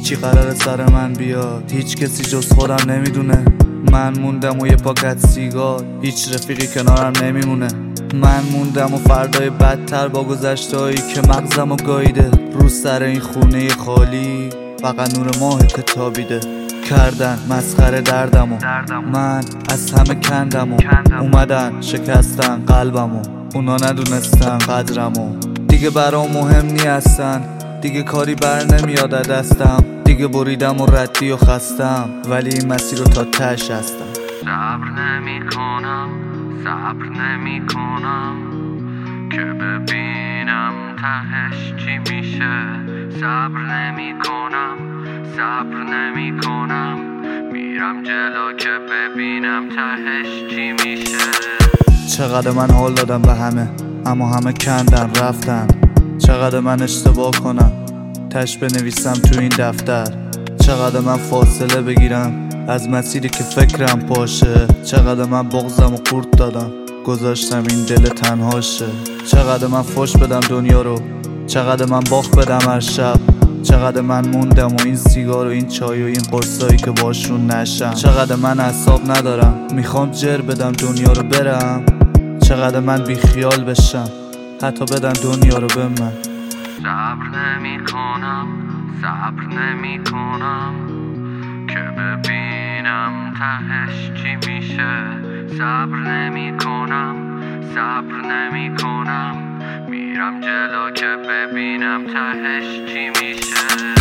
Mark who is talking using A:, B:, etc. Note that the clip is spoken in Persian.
A: کی قرار سر من بیاد؟ هیچ کسی جز خودم نمیدونه. من موندم و یه پاکت سیگار، هیچ رفیقی کنارم نمیمونه. من موندم و فردای بدتر با گذشتهایی که مغزم و گاییده. رو سر این خونه خالی فقط نور ماه که تابیده. کردن مسخره دردمو، من از همه کندمو. اومدن شکستن قلبمو، اونا ندونستن قدرمو. دیگه برام مهم نی هستن، دیگه کاری بر نمیاد دستم. دیگه بریدم و ردی و خستم، ولی این مسیر رو تا تهش هستم.
B: صبر نمی کنم، صبر نمی کنم که ببینم تهش چی میشه. صبر نمی کنم، صبر نمی کنم، میرم جلو که ببینم تهش چی میشه.
A: چقدر من حال دادم به همه، اما همه کندن رفتن. چقدر من اشتباه کنم، تش بنویسم تو این دفتر. چقدر من فاصله بگیرم از مسیری که فکرم پاشه. چقدر من بغضم و قورت دادم، گذاشتم این دل تنهاشه. چقدر من فوش بدم دنیا رو، چقدر من باخت بدم هر شب. چقدر من موندم و این سیگار و این چای و این قرصایی که باشون نشم. چقدر من اعصاب ندارم، میخوام جر بدم دنیا رو برم. چقدر من بی خیال بشم، حتی بدن دنیا رو به من.
B: صبر نمی کنم، صبر نمی کنم که ببینم تهش چی میشه. صبر نمی کنم، صبر نمی کنم، میرم جلو که ببینم تهش چی میشه.